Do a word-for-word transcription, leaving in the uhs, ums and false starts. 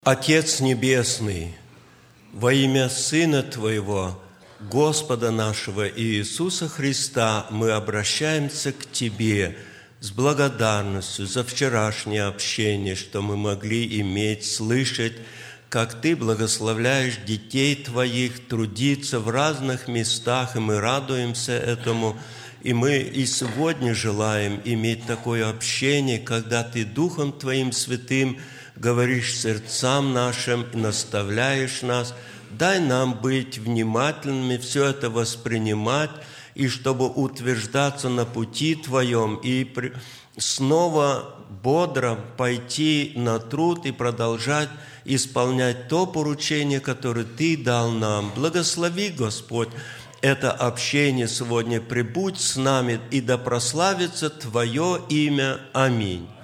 Отец Небесный, во имя Сына Твоего, Господа нашего Иисуса Христа, мы обращаемся к Тебе с благодарностью за вчерашнее общение, что мы могли иметь, слышать, как Ты благословляешь детей Твоих трудиться в разных местах, и мы радуемся этому. И мы и сегодня желаем иметь такое общение, когда Ты Духом Твоим Святым говоришь сердцам нашим и наставляешь нас. Дай нам быть внимательными, все это воспринимать, и чтобы утверждаться на пути Твоем, и снова бодро пойти на труд и продолжать исполнять то поручение, которое Ты дал нам. Благослови, Господь, это общение сегодня, прибудь с нами, и да прославится Твое имя. Аминь.